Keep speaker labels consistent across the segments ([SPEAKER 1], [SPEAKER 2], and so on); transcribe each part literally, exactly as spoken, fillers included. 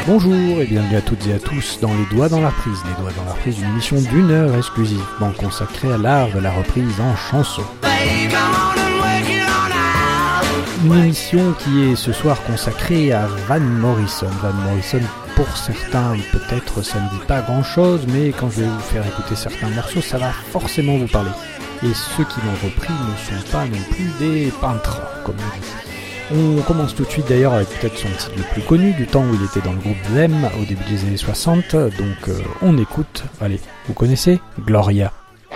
[SPEAKER 1] Bonjour et bienvenue à toutes et à tous dans Les Doigts dans la Reprise. Les Doigts dans la Reprise, une émission d'une heure exclusivement consacrée à l'art de la reprise en chanson. Une émission qui est ce soir consacrée à Van Morrison. Van Morrison, pour certains, peut-être ça ne dit pas grand-chose, mais quand je vais vous faire écouter certains morceaux, ça va forcément vous parler. Et ceux qui l'ont repris ne sont pas non plus des peintres, comme on dit. On commence tout de suite d'ailleurs avec peut-être son titre le plus connu du temps où il était dans le groupe Them au début des années soixante, donc euh, on écoute, allez, vous connaissez Gloria.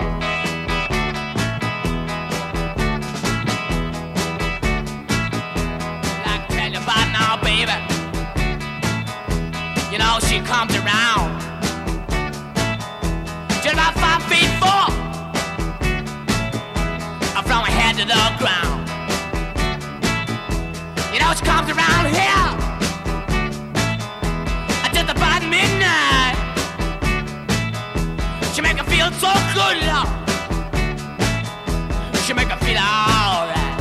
[SPEAKER 2] She comes around here just about midnight. She make her feel so good, Lord. She make her feel alright.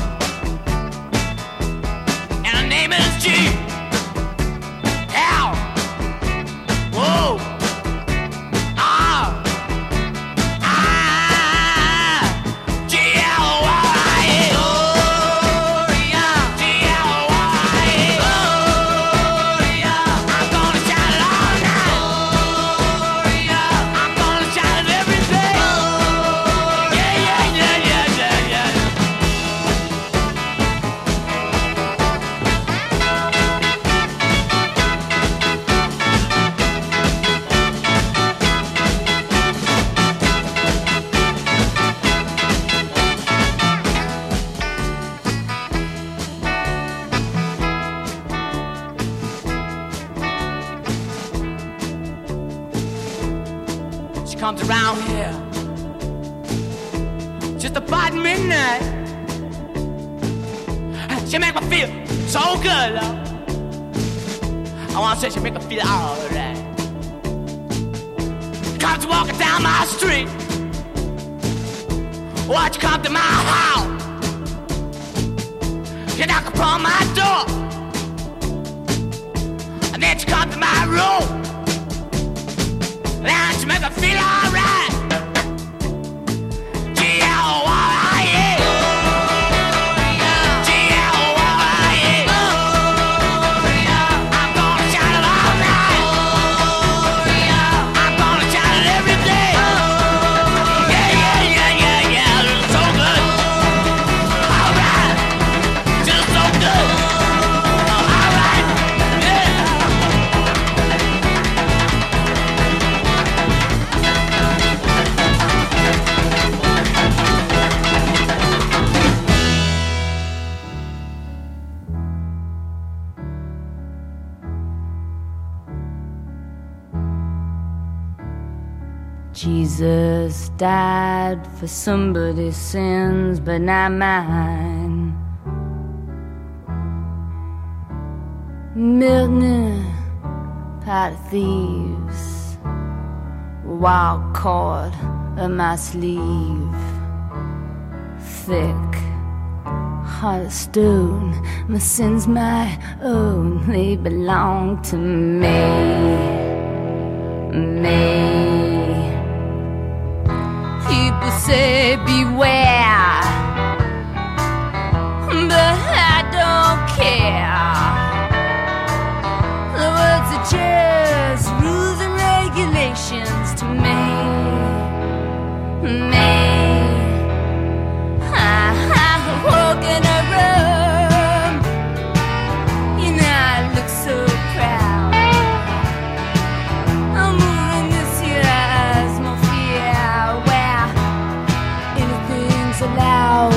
[SPEAKER 2] And her name is G. L. Whoa. Ah. Ah. G L Y. Comes around here just about midnight. She make me feel so good, Lord. I wanna say she make me feel alright. Comes walking down my street. Watch you come to my house. You knock upon my door, and then she come to my room. And she make her feel alright. G L Y E. G L Y E. I'm gonna shout it all night. I'm gonna shout it every day. Yeah, yeah, yeah, yeah, yeah. It's so good. Alright. Just so good. Alright. Yeah.
[SPEAKER 3] Jesus died for somebody's sins, but not mine. Milton, pot of thieves, wild cord of my sleeve, thick heart of stone. My sins my own, they belong to me, me. People say beware, but I don't care. The words are just rules and regulations to me, me. I, I walk in a room, you know I look so proud. I'm moving this here as my fear, where anything's allowed.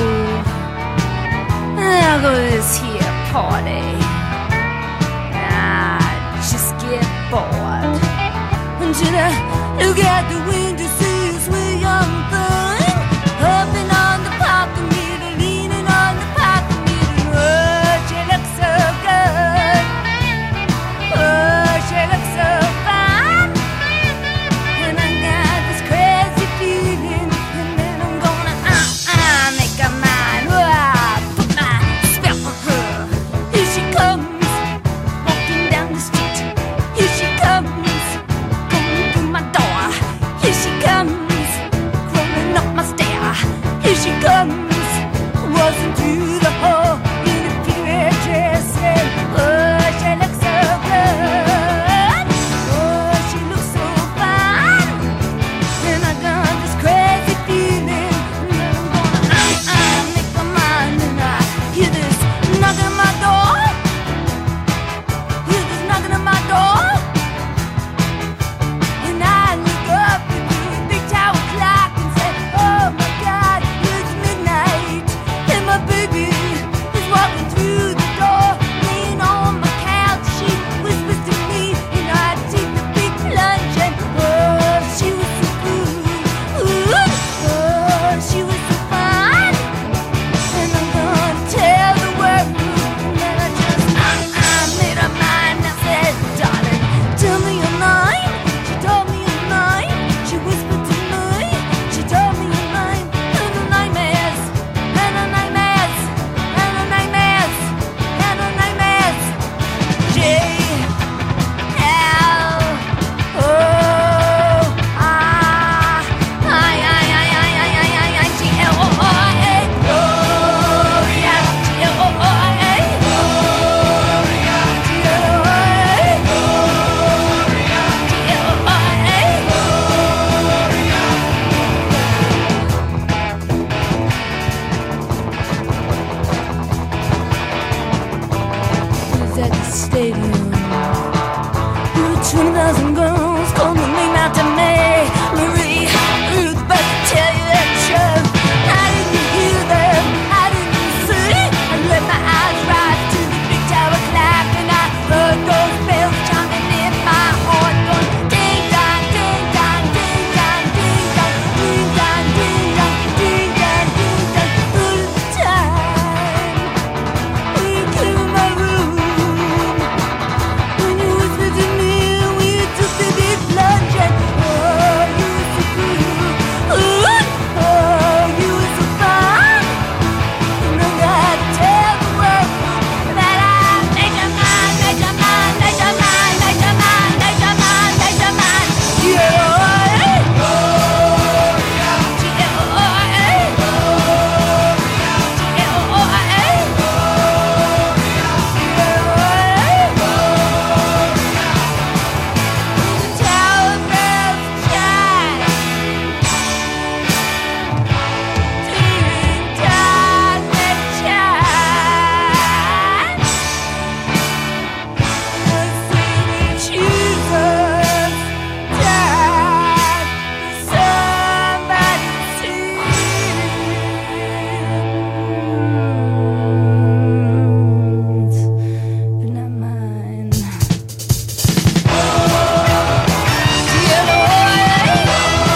[SPEAKER 3] I'll go to this here party, I just get bored. Until I look out the window, see this wee young thing hopping on the parking meter, leaning on the parking meter. Oh, she looks so good. Oh, she looks so fine. And I got this crazy feeling, and then I'm gonna uh, uh, make her mine. Oh, I put my spell on her. Here she comes, walking down the street. Here comes, wasn't through the hole in a period dress. And oh, she looks so good. Oh, she looks so fine. And I got this crazy feeling. And I'm gonna uh, uh, make my mind. And I hear this knocking at my door. Hear this knocking at my door. And I look up at the big tower clock and say, oh my God, it's midnight. And my baby is walking through the door. Laying on my couch, she whispers to me, and I take the big plunge. And oh, she was so good. Ooh, oh, she was so fine. And I'm gonna tell the world. And then I just, uh, uh, made up mind. I said, darling, tell me your name. She told me her name. She whispered to me. She told me her name. And her name is. And her name is. And her name is. And her name is. J L O I I I I I I I I G L O I A. Gloria. G L O I A. Gloria. G L O I A. Gloria. G L O I A. Is at the stadium. twenty thousand girls call the name out to me. Marie, Ruth, but to tell you the truth, I didn't hear them, I didn't see. I let my eyes rise to the big tower clock, and I heard those bells chiming in my heart, going ding dong, ding dong, ding dong, ding dong, ding dong, ding dong, ding dong, ding dong, all the time. When you came in my room, when you whispered to me, when you took the big plunge, and oh, you were so good. Ooh, oh, you were so fine. And I gotta tell the world that I made your mind, made your mind, made your mind, made your mind, made your mind, made your mind. G L O I A. G L O I A. G L O I A. The tower bells chime. Ding dong, they chime. The sweet Jesus died for somebody's sins, but not mine. G L O I A.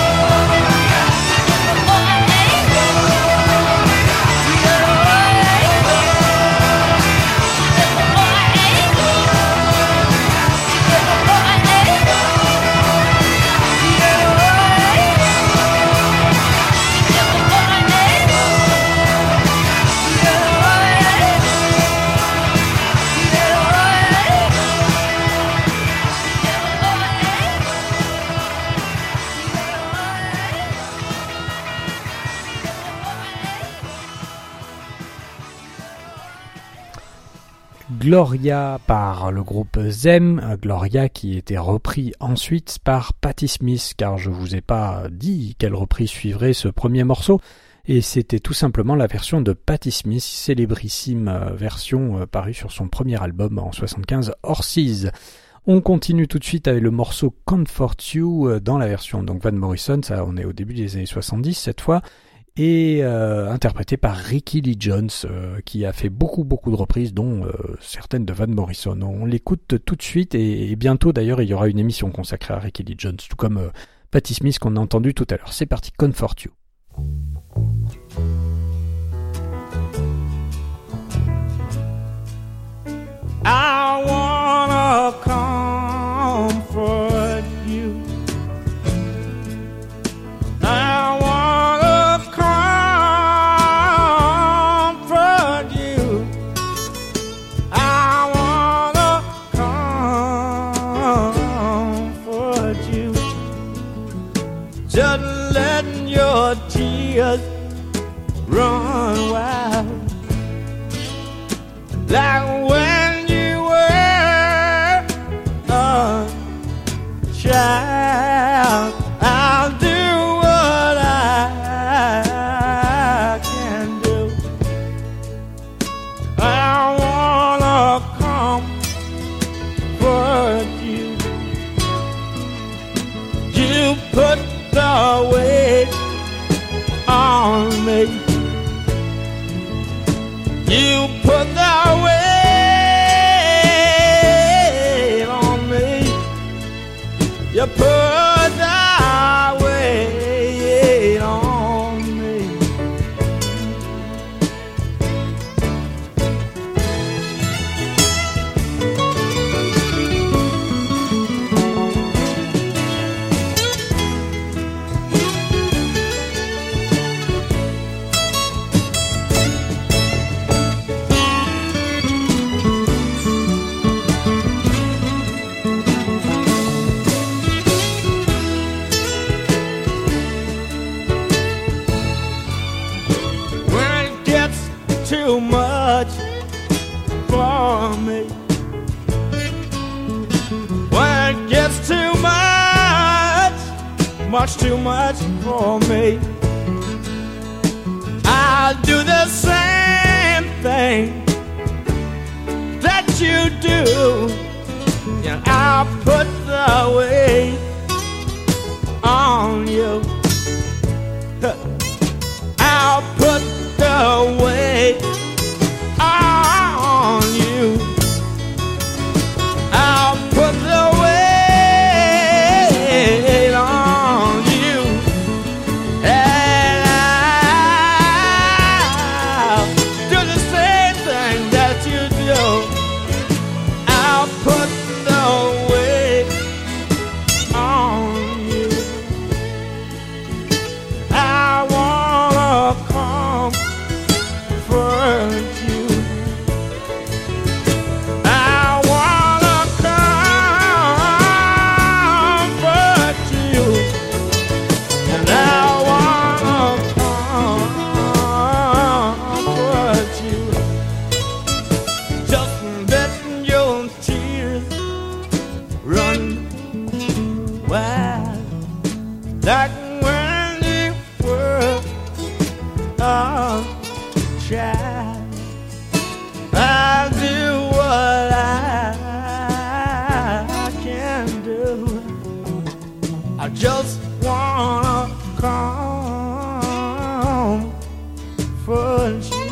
[SPEAKER 1] Gloria par le groupe Them, Gloria qui était repris ensuite par Patti Smith, car je vous ai pas dit quelle reprise suivrait ce premier morceau, et c'était tout simplement la version de Patti Smith, célébrissime version parue sur son premier album en soixante-quinze, Horses. On continue tout de suite avec le morceau Comfort You dans la version donc Van Morrison, ça on est au début des années soixante-dix cette fois, et euh, interprété par Rickie Lee Jones, euh, qui a fait beaucoup beaucoup de reprises, dont euh, certaines de Van Morrison. On l'écoute tout de suite, et, et bientôt d'ailleurs il y aura une émission consacrée à Rickie Lee Jones, tout comme euh, Patti Smith qu'on a entendu tout à l'heure. C'est parti, Comfort You.
[SPEAKER 4] I wanna comfort you. I wanna comfort you. I wanna comfort you. Just letting your tears run wild. Like when you were a child, I'll do what I can do. I wanna comfort you. You put the weight on me. You put the weight on me. You put the weight on me. Too much for me. When it gets too much, much too much for me, I'll do the same thing that you do. And I'll put the weight on you. I'll put the weight on you. I'll put the weight on you. And I'll do the same thing that you do. I'll put the weight on you. I wanna comfort you. I wanna comfort you. And I wanna comfort you. Just letting your tears run wild. Like when you were a child, I'll do what I can do. I just wanna comfort you.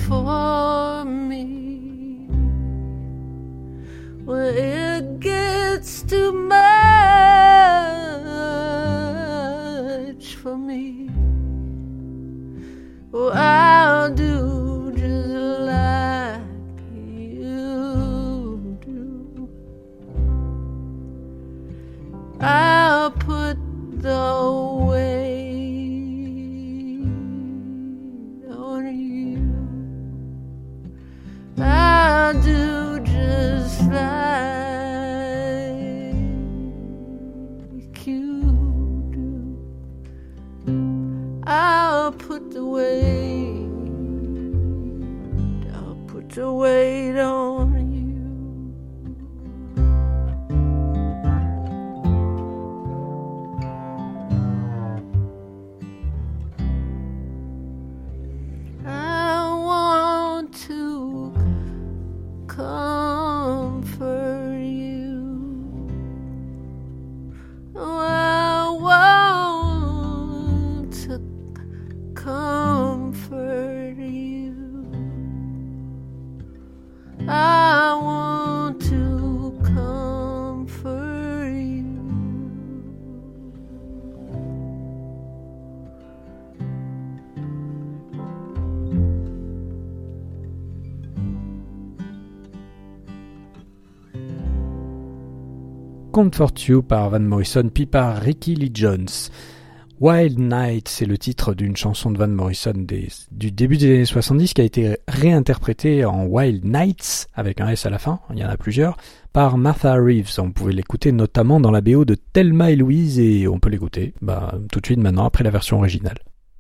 [SPEAKER 3] for me. When it gets too much for me, well, I'll do just like you do. I'll put the weight on you. I'll do just like you do. I'll put the weight, I'll put the weight on you. I want to comfort you. Oh, I want to comfort you. I want to comfort you.
[SPEAKER 1] Comfort You par Van Morrison puis par Ricky Lee Jones. Wild Night, c'est le titre d'une chanson de Van Morrison des, du début des années soixante-dix qui a été réinterprétée en Wild Nights, avec un S à la fin, il y en a plusieurs, par Martha Reeves. On pouvait l'écouter notamment dans la B O de Thelma et Louise et on peut l'écouter bah, tout de suite maintenant après la version originale.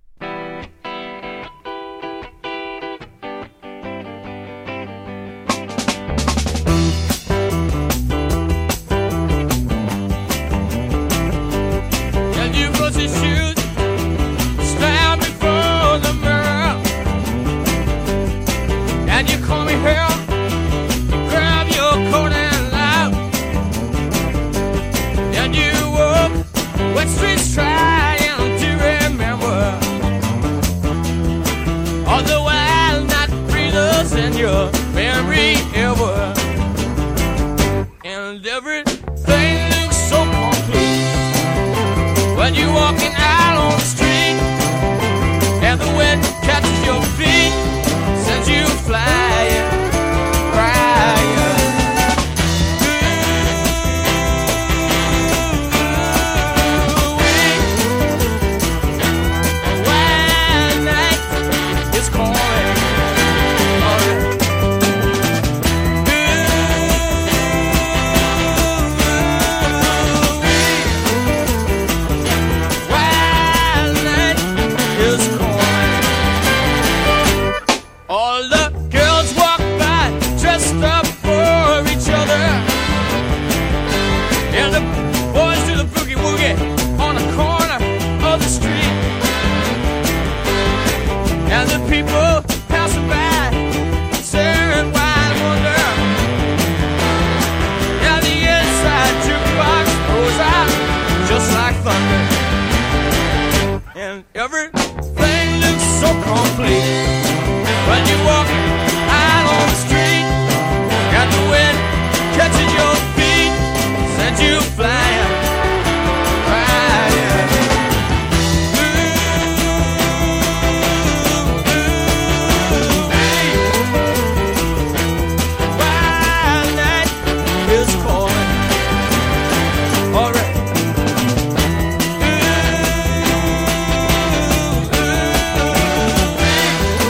[SPEAKER 4] And you put your shoes, stand before the mirror, and you comb your hair, you grab your coat and laugh, and you walk wet streets trying to remember all the wild night breathers in your memory ever, and everything looks so complete when you're walking out on the street, and the wind catches your feet, sends you flying, crying. Ooh-wee. A wild night is calling. All right. Wild night is calling. All the girls walk by dressed up for each other, and the boys do the boogie woogie on the corner of the street, and the people passing by staring wide wonder, and the inside jukebox goes out just like thunder, and everything looks so complete when you walk out on the street, and the wind catches your feet, sends you flying, flying. Ooh, ooh, hey. Wild night is calling. All right. Ooh, ooh, hey.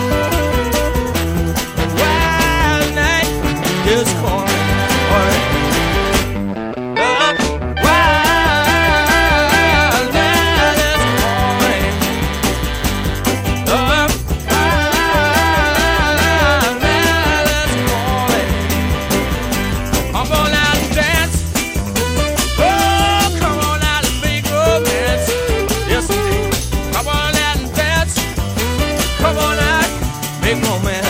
[SPEAKER 4] Wild night is calling. All right. Uh, wild night is calling. Uh, wild night is calling. Come on out and dance. Oh, come on out and make romance. Yes, indeed. Come on out and dance. Come on out, make romance.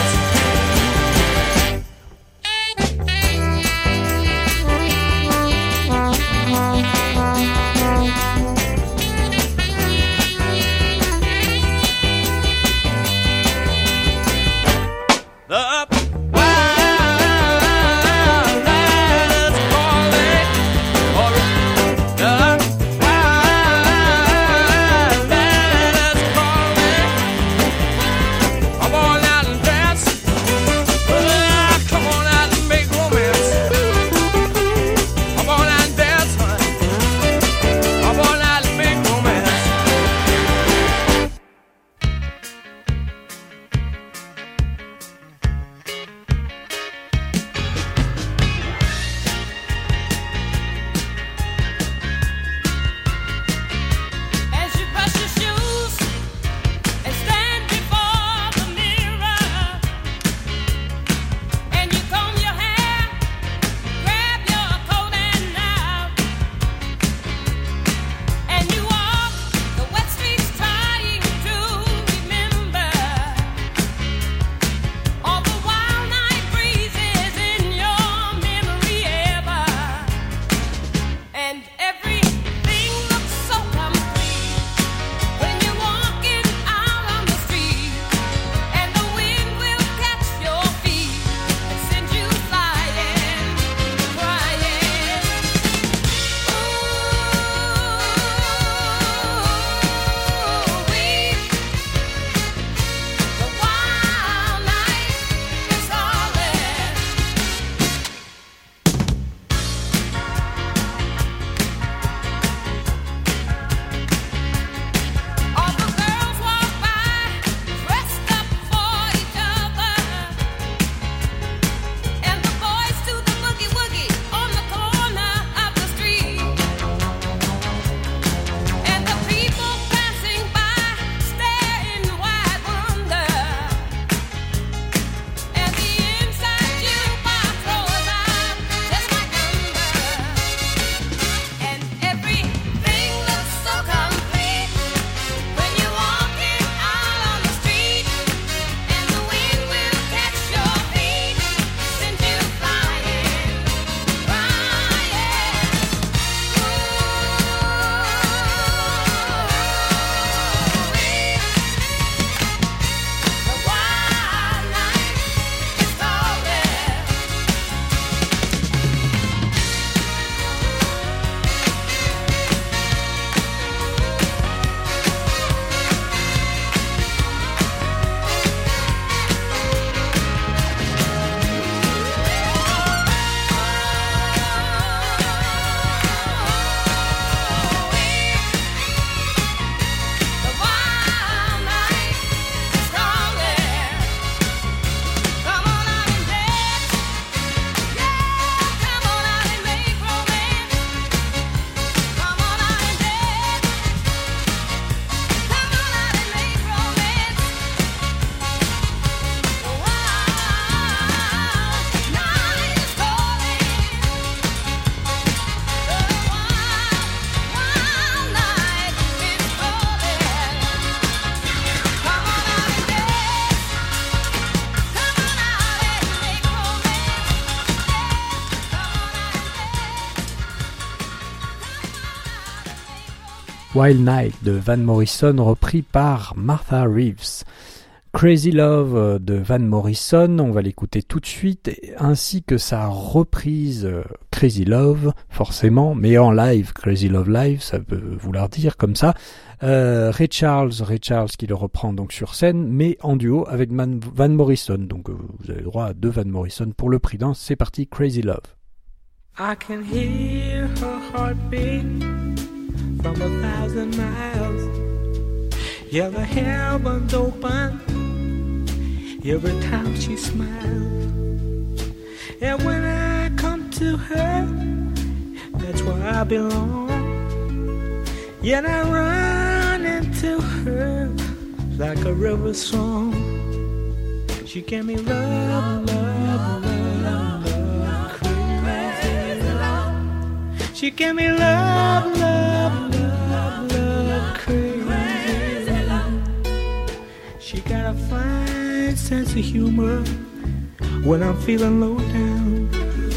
[SPEAKER 1] Wild Night de Van Morrison repris par Martha Reeves. Crazy Love de Van Morrison, on va l'écouter tout de suite, ainsi que sa reprise Crazy Love, forcément, mais en live, Crazy Love Live, ça peut vouloir dire comme ça. Euh, Ray Charles, Ray Charles qui le reprend donc sur scène, mais en duo avec Man- Van Morrison. Donc euh, vous avez le droit à deux Van Morrison pour le prix d'un. C'est parti, Crazy Love.
[SPEAKER 5] I can hear her heartbeat from a thousand miles. Yeah, the heavens open every time she smiles. And when I come to her, that's where I belong. Yet I run into her like a river song. She gave me love, love, love, love, crazy love. She gave me love, love, love, love, crazy love. She got a fine sense of humor when I'm feeling low down.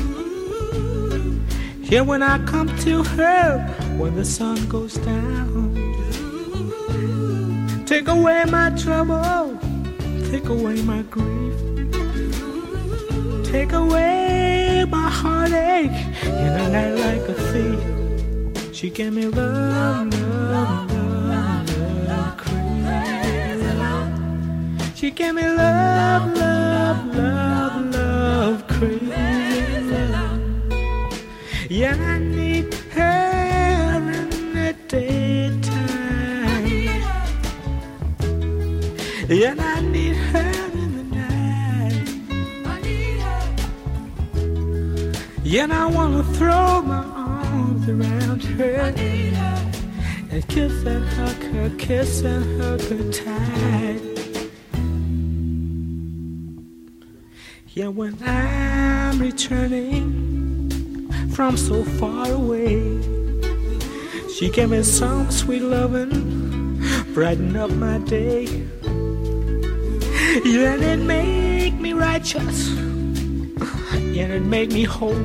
[SPEAKER 5] Yeah, when I come to her, when the sun goes down. Take away my trouble, take away my grief, take away my heartache in a night like a thief. She gave me love, love, love, love, crazy love. She gave me love, love, love, love, crazy love. Yeah, I need her in the daytime. Yeah, I need her in the night. I need her. Yeah, I wanna throw my arms around her. I need her. And kiss and hug her, kiss and hug her tight. Yeah, when I'm returning from so far away, she gave me some sweet loving, brighten up my day. Yeah, and it make me righteous, yeah, it make me whole,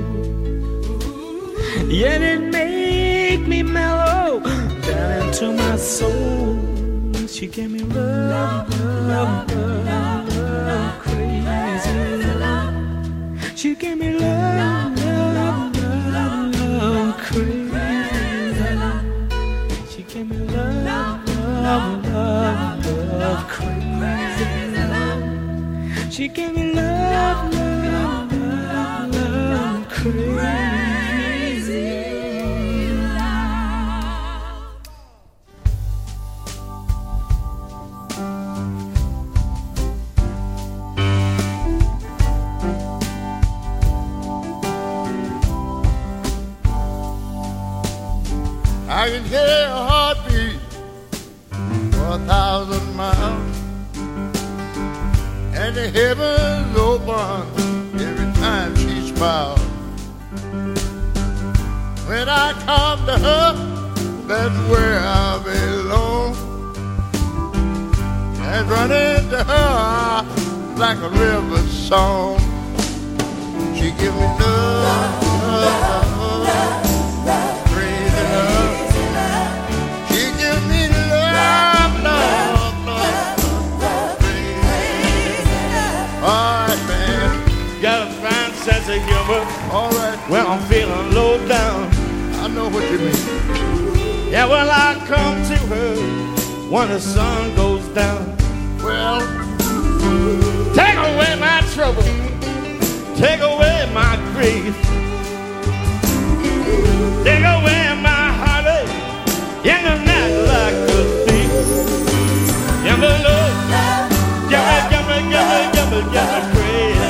[SPEAKER 5] yeah, and it make me mellow down into my soul. She gave me love, love, love, love, crazy love. She gave me love, love, love, love, crazy love. She gave me love, love, love, love, crazy love. She gave me love, love, love, love, crazy love.
[SPEAKER 6] I can hear her heartbeat for a thousand miles, and the heavens open every time she smiles. When I come to her, that's where I belong, and run into her like a river song. She give me love, love, love, love.
[SPEAKER 5] Sense of humor.
[SPEAKER 6] All right.
[SPEAKER 5] When I'm feeling low down,
[SPEAKER 6] I know what you mean.
[SPEAKER 5] yeah, when I come to her when the sun goes down.
[SPEAKER 6] Well,
[SPEAKER 5] Take away my trouble, take away my grief, take away my heartache in the night like a thief. Give me love, give me, give me, give me, give me, give me crazy.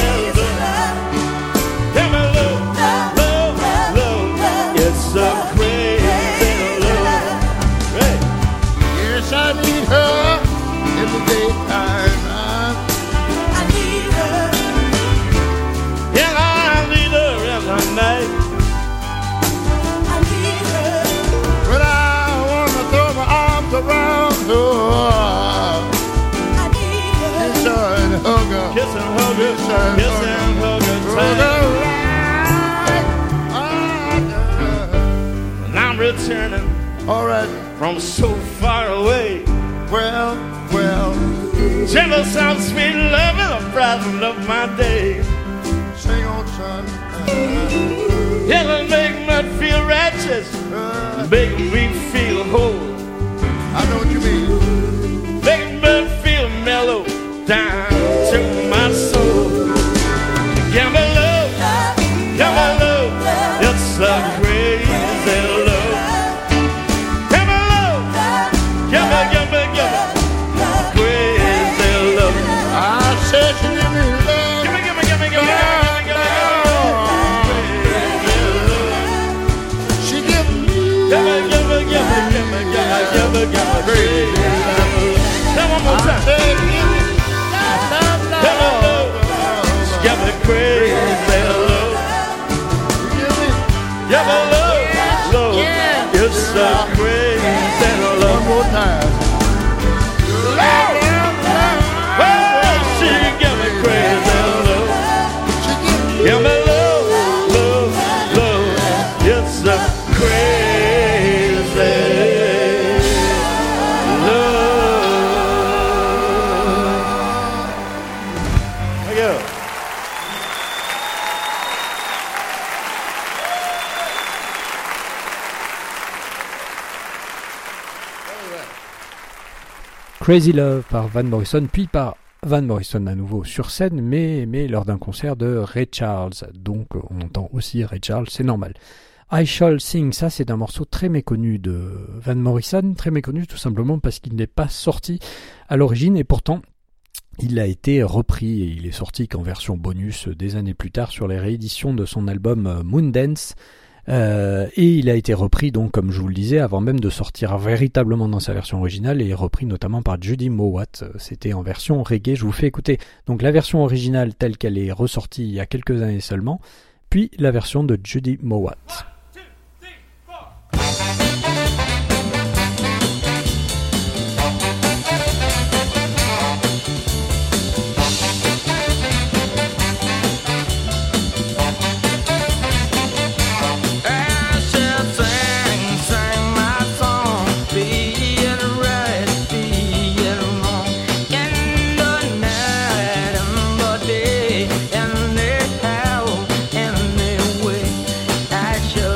[SPEAKER 5] Give me love, love, love, it's a crazy love. Hey.
[SPEAKER 6] yes, I need her in the daytime.
[SPEAKER 3] I need her.
[SPEAKER 5] Yeah, I need her in the night.
[SPEAKER 3] I need her.
[SPEAKER 6] When I wanna throw my arms around her,
[SPEAKER 3] I need her.
[SPEAKER 6] kiss her and hug her,
[SPEAKER 5] Kiss and hug her, kiss and hug her
[SPEAKER 6] throw
[SPEAKER 5] tight.
[SPEAKER 6] her right under.
[SPEAKER 5] And I'm returning
[SPEAKER 6] All right,
[SPEAKER 5] from
[SPEAKER 4] from so far away.
[SPEAKER 6] Well, well,
[SPEAKER 4] Gentle sound, sweet love, and the brightness of my day.
[SPEAKER 6] sing on, son.
[SPEAKER 4] It'll make me feel righteous,
[SPEAKER 6] Uh,
[SPEAKER 4] make me feel whole,
[SPEAKER 6] I know what you mean.
[SPEAKER 4] make me feel mellow down to my soul. Give me love, give me love, it's a crazy love. Give me love, give me, give me, give me crazy love.
[SPEAKER 6] I said she give me love.
[SPEAKER 4] Give me, give me, give me, give me, give me, give me, give me.
[SPEAKER 6] She give me
[SPEAKER 4] Give me, give me, give me, give me, give me, give me, give me crazy love. Now one more time.
[SPEAKER 6] said give me love, love,
[SPEAKER 4] Give me
[SPEAKER 6] love.
[SPEAKER 4] love, give me crazy love.
[SPEAKER 6] Give me
[SPEAKER 4] Give me love, love.
[SPEAKER 6] Yeah.
[SPEAKER 4] It's a crazy
[SPEAKER 6] one
[SPEAKER 4] love.
[SPEAKER 6] more time. Love, love, love.
[SPEAKER 4] Oh, she give me crazy love.
[SPEAKER 6] She give me
[SPEAKER 4] Give me love, love, love. It's a crazy love. Thank you.
[SPEAKER 1] Crazy Love par Van Morrison, puis par Van Morrison à nouveau sur scène, mais, mais lors d'un concert de Ray Charles. Donc on entend aussi Ray Charles, c'est normal. I Shall Sing, ça c'est un morceau très méconnu de Van Morrison, très méconnu tout simplement parce qu'il n'est pas sorti à l'origine et pourtant il a été repris et il est sorti qu'en version bonus des années plus tard sur les rééditions de son album Moondance. Euh, et il a été repris donc comme je vous le disais avant même de sortir véritablement dans sa version originale et repris notamment par Judy Mowatt. C'était en version reggae. Je vous fais écouter donc la version originale telle qu'elle est ressortie il y a quelques années seulement, puis la version de Judy Mowatt.
[SPEAKER 2] I shall sing, sing my song, be it right, be it wrong. In the night, in the day, anyhow, anyway, I shall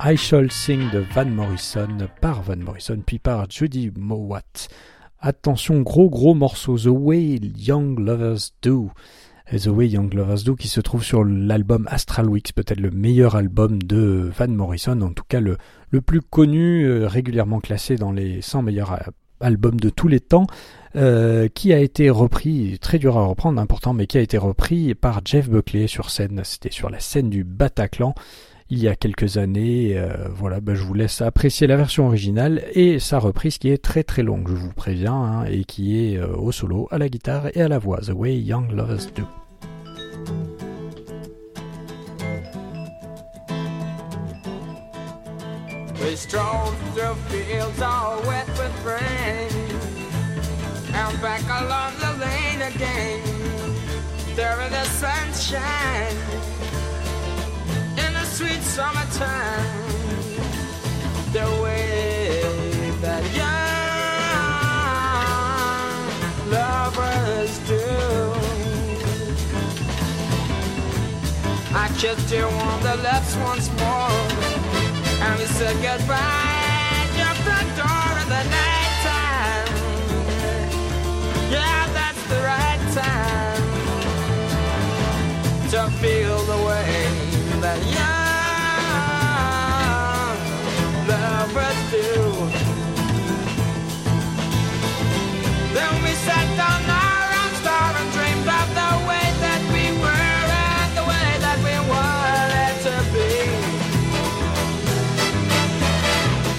[SPEAKER 1] I Shall Sing de Van Morrison, par Van Morrison, puis par Judy Mowatt. Attention, gros gros morceau, The Way Young Lovers Do. The Way Young Lovers Do qui se trouve sur l'album Astral Weeks, peut-être le meilleur album de Van Morrison, en tout cas le, le plus connu, euh, régulièrement classé dans les cent meilleurs albums de tous les temps, euh, qui a été repris, très dur à reprendre, important, mais qui a été repris par Jeff Buckley sur scène, c'était sur la scène du Bataclan, il y a quelques années. Euh, voilà, ben je vous laisse apprécier la version originale et sa reprise qui est très très longue, je vous préviens, hein, et qui est euh, au solo, à la guitare et à la voix. The Way Young Lovers Do.
[SPEAKER 4] We strolled through fields all wet with rain, and back along the lane again. There in the sunshine, in the sweet summertime, the way that young lovers do. I kissed you on the lips once more, and we said goodbye at your front door in the night time. Yeah, that's the right time to feel the way that young lovers do. Then we sat down our round star and dreamed of the way that we were and the way that we wanted to be.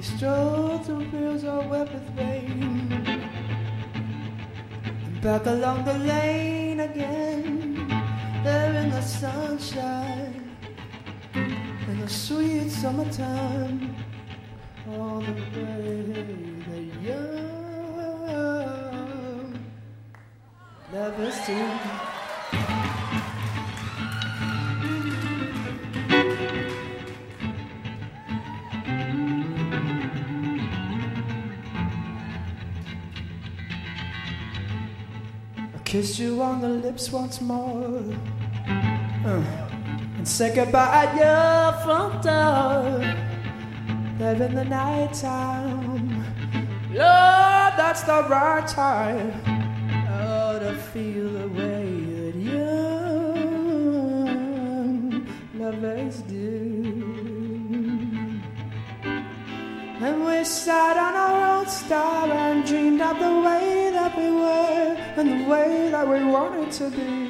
[SPEAKER 7] stroll through fields all wet with rain, and back along the lane again, there in the sunshine, in the sweet summertime, all the way the young lovers do. Kiss you on the lips once more, uh, and say goodbye at your front door. There in the night time, Lord, that's the right time, oh, to feel the way that young lovers do. And we sat on our own star and dreamed of the way that we were and the way that we wanted to be.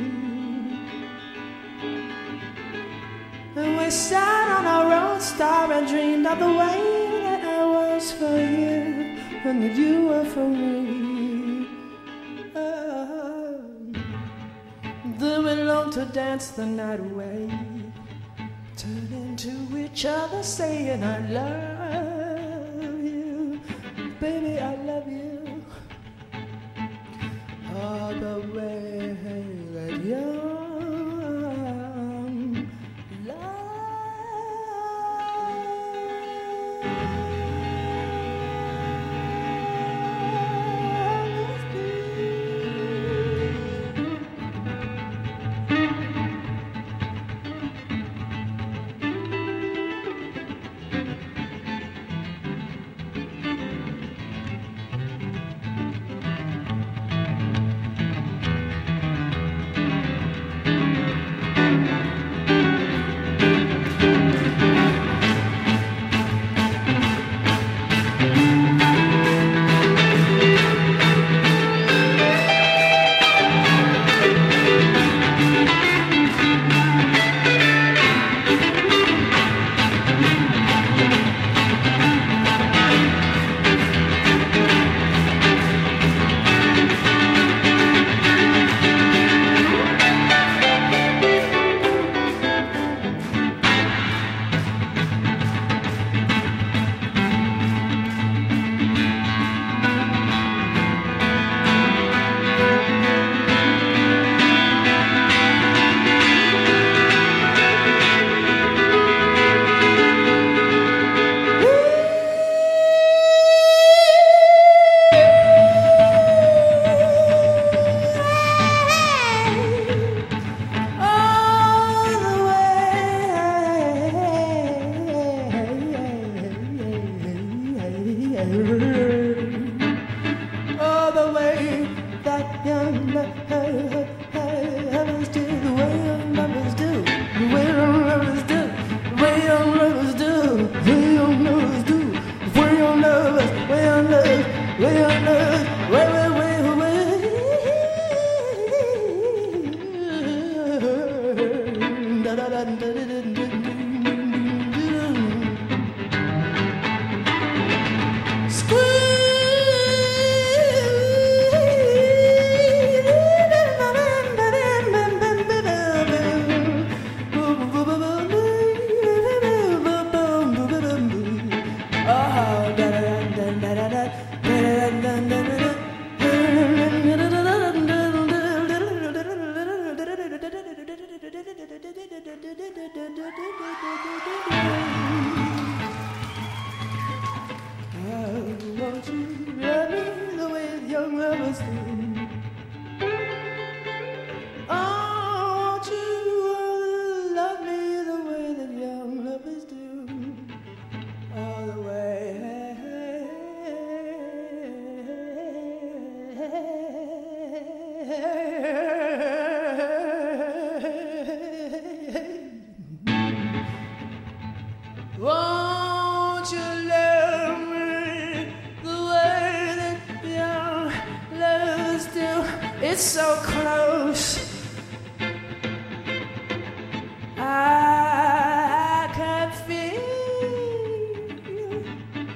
[SPEAKER 7] And we sat on our own star and dreamed of the way that I was for you and that you were for me. Oh. Then we longed to dance the night away, turning to each other saying I love you, baby I love you, all the way that young love do. All the way that young lovers do, the way young lovers do, the way young lovers do, the way young lovers do, the way young lovers do, the way young lovers, way young lovers, way young lovers, way, way, way, way. Da da da da da da da. Won't you love me the way young lovers do? Oh, won't you love me the way that young lovers do? All the way. Won't you love me the way that young lovers do? It's so close. I can feel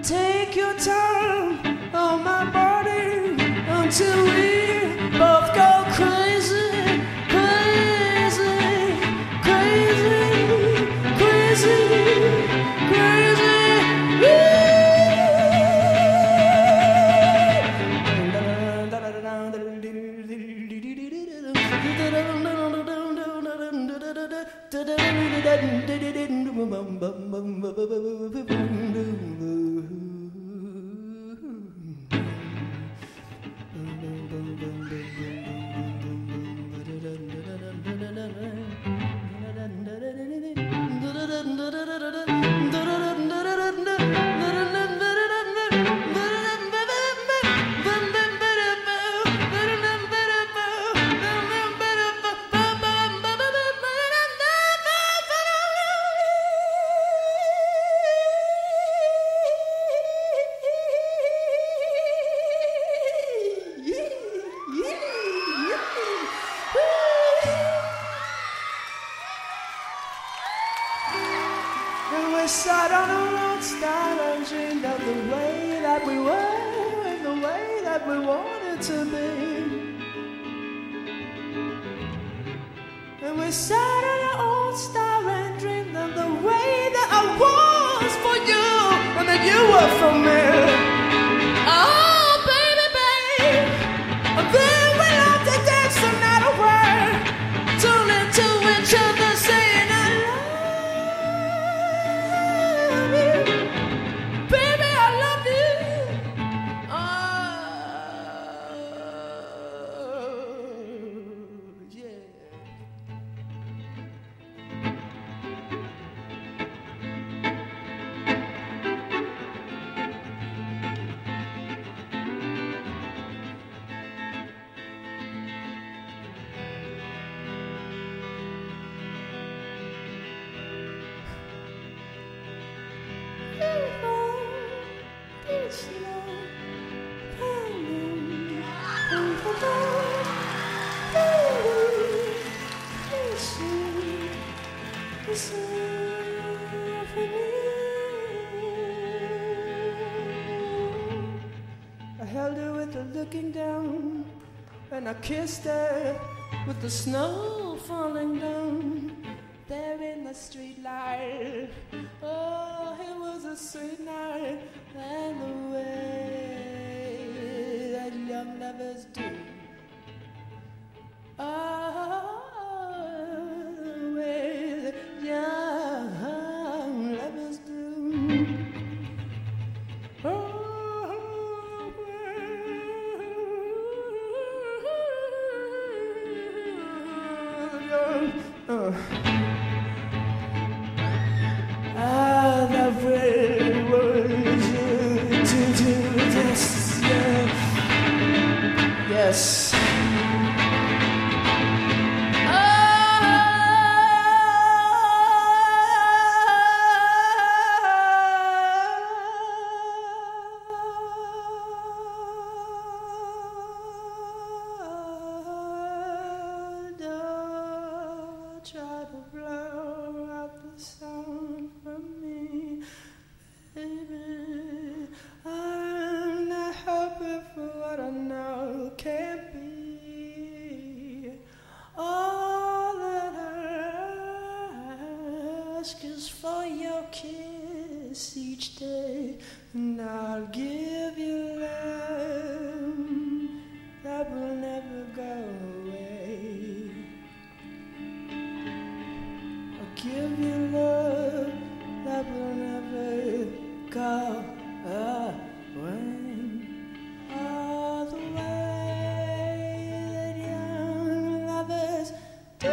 [SPEAKER 7] take your time on my body until we both go crazy, crazy, crazy, crazy, crazy. Sat on a road style and dreamed of the way that we were and the way that we wanted to be. And we sat on an old star and dreamed of the way that I was for you and that you were for me. Oh, baby, babe, then we loved to dance the night away, turning to each other, saying I love. I held her with her looking down, and I kissed her with the snow falling down there in the street light. Oh, it was a sweet night, and the way that young lovers do. Oh, the way that young lovers do. Oh. Uh. Ah, that way was to do this, yeah. Yes. Each day, and I'll give you love that will never go away. I'll give you love that will never go away. All the way that young lovers do.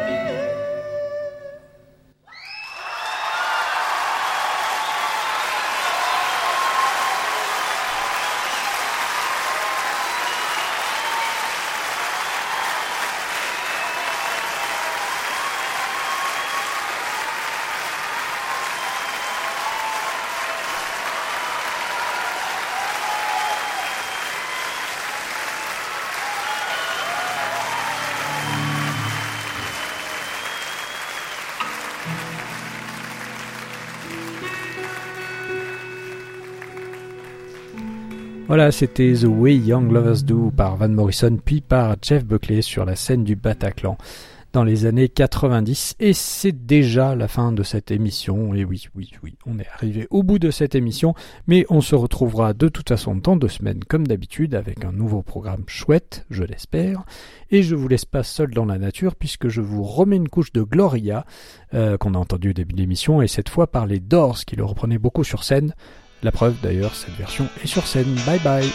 [SPEAKER 1] Voilà, c'était The Way Young Lovers Do par Van Morrison puis par Jeff Buckley sur la scène du Bataclan dans les années quatre-vingt-dix, et c'est déjà la fin de cette émission. Et oui, oui, oui, on est arrivé au bout de cette émission, mais on se retrouvera de toute façon dans deux semaines comme d'habitude avec un nouveau programme chouette, je l'espère, et je vous laisse pas seul dans la nature puisque je vous remets une couche de Gloria euh, qu'on a entendu au début de l'émission, et cette fois par les Doors qui le reprenaient beaucoup sur scène. La preuve d'ailleurs, cette version est sur scène. Bye bye.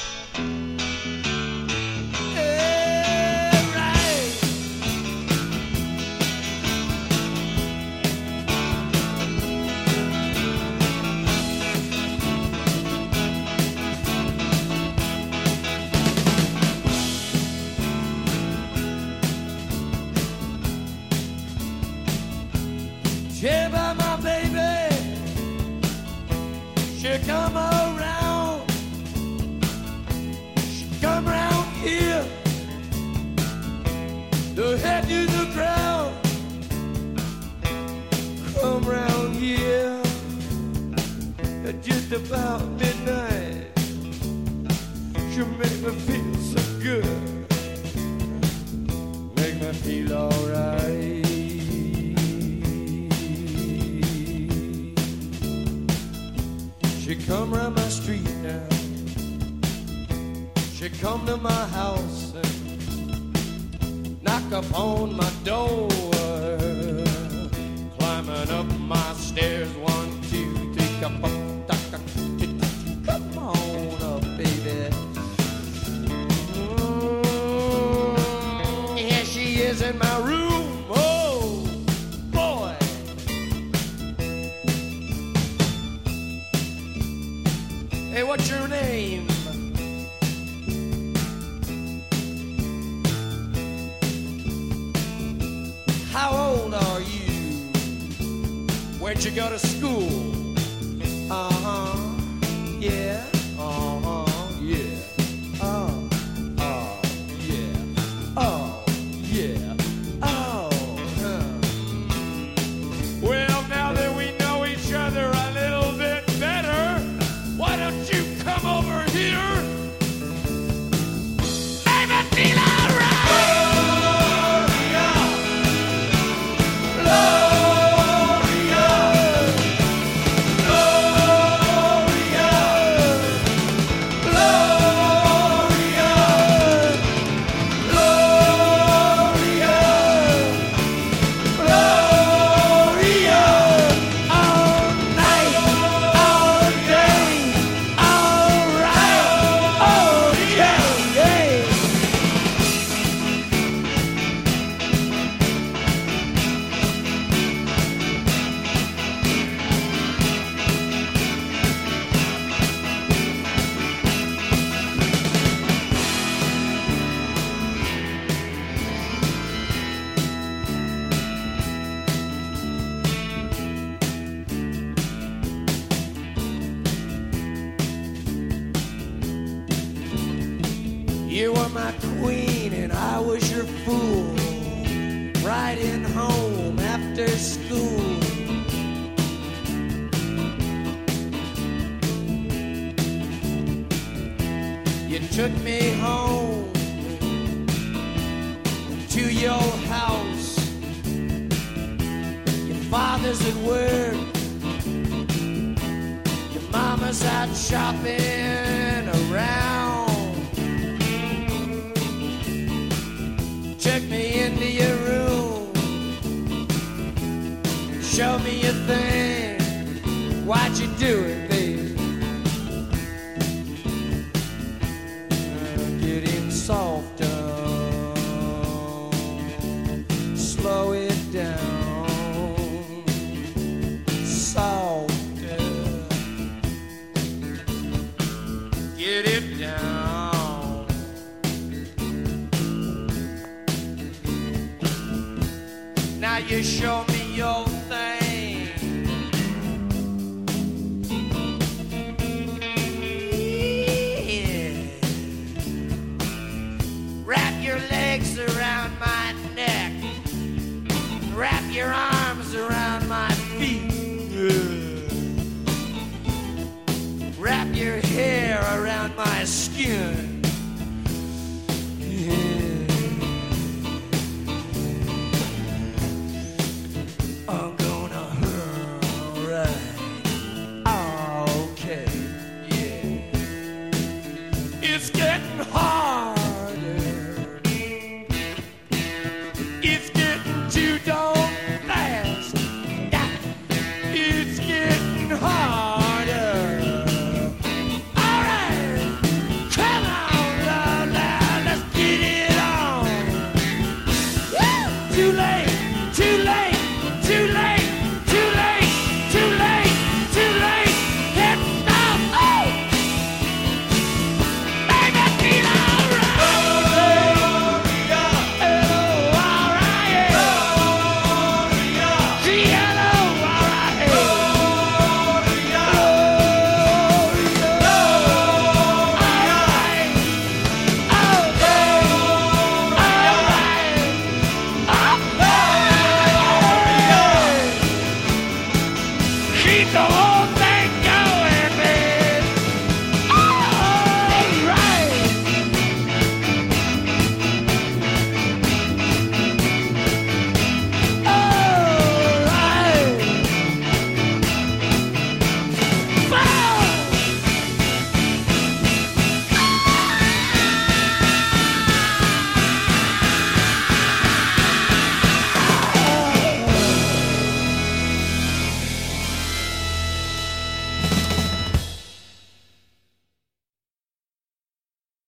[SPEAKER 4] Yeah, by my baby, she come around, she come around here, the head to the ground, come around here, at just about midnight, she make me feel so good, make me feel alright. She come round my street now, she come to my house and knock upon my door, climbing up my stairs, one, two, three, come on, come on up, baby. Mm, here she is in my room, oh boy. Hey, what's your name? How old are you? Where'd you go to school? Uh-huh, yeah, uh-huh, yeah, uh, uh, yeah, oh, yeah, oh, huh. Well, now that we know each other a little bit better, why don't you come over here? Make me feel alright! You were my queen and I was your fool, riding home after school. You took me home to your house. Your father's at work, your mama's out shopping around. Took me into your room, show me your thing. Why'd you do it, babe? Uh, getting softer, slow it down, softer, get it down. Now you show me your thing. Yeah. Wrap your legs around my neck, wrap your arms around my feet. Yeah. Wrap your hair around my skin.